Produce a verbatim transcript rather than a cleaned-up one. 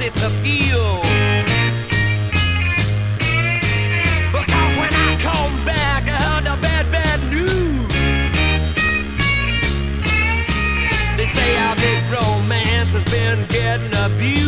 its appeal. Because when I come back, I heard the bad, bad news. They say our big romance has been getting abused.